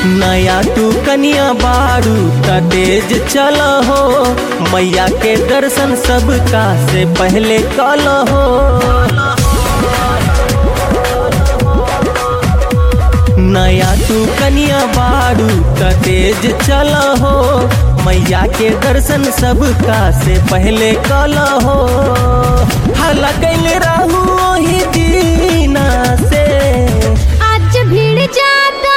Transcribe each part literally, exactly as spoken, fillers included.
नया तू कनिया बारू त तेज चल हो, मैया के दर्शन सबका से पहले कल हो। नया तू कनिया बारू त तेज चल हो, मैया के दर्शन सबका से पहले कल हो। हला कैल रहू ओही दीना से आज भीड़ जाता,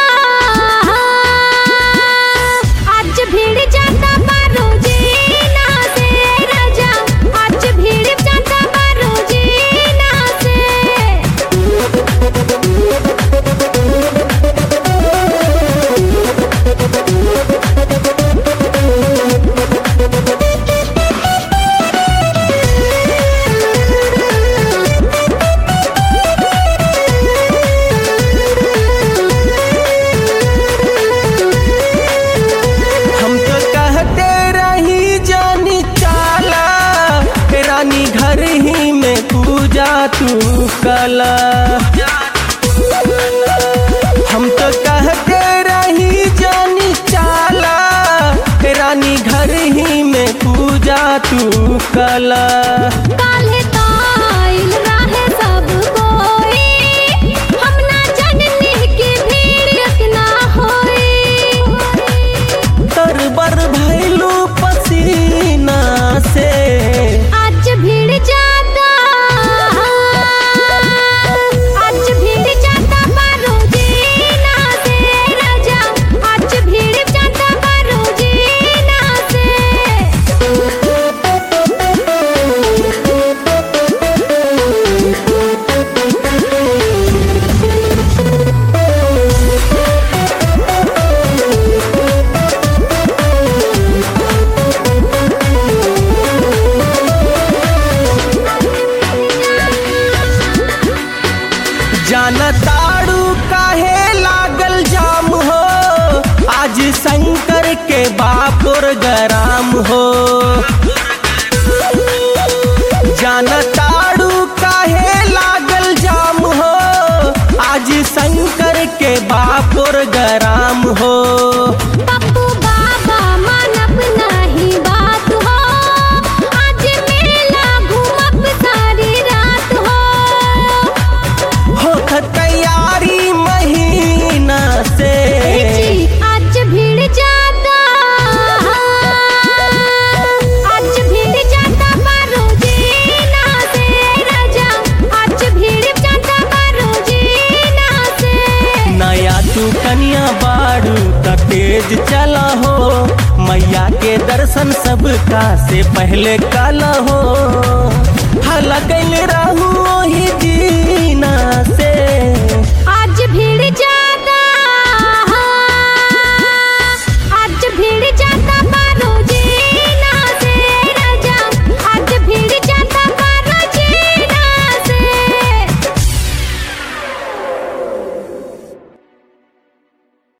आज भीड़ जाता बारो जीना से राजा, आज भीड़ जाता बारो जीना से। रानी घर ही में पूजा तू कला, हम तो कहते रही जानी चाला, रानी घर ही में पूजा तू कला। काल्हे ताइल राहे सब कोई, हम ना जानली कि भीड़ इतना होई। तरबर भइलू पसीना से आज भीड़ जाता, आज भीड़ जाता बारो जीना से राजा, आज भीड़ जाता बारो जीना से। जानताड़ू काहे लागल जाम हो, आज शंकर के बापुर गराम हो। जानताड़ू काहे लागल जाम हो, आज शंकर के बापुर गराम हो। पप्पू बाबा मानब नहीं बात हो, आज मेला घूमब सारी रात हो। होख तैयारी महीना से आज भीड़ जाता, आज भीड़ जाता बारो जीना से राजा, आज भीड़ जाता बारो जीना से। नया तू कनिया बारू त तेज चला हो, मैया के दर्शन सबका से पहले कल हो। हला कैल रहू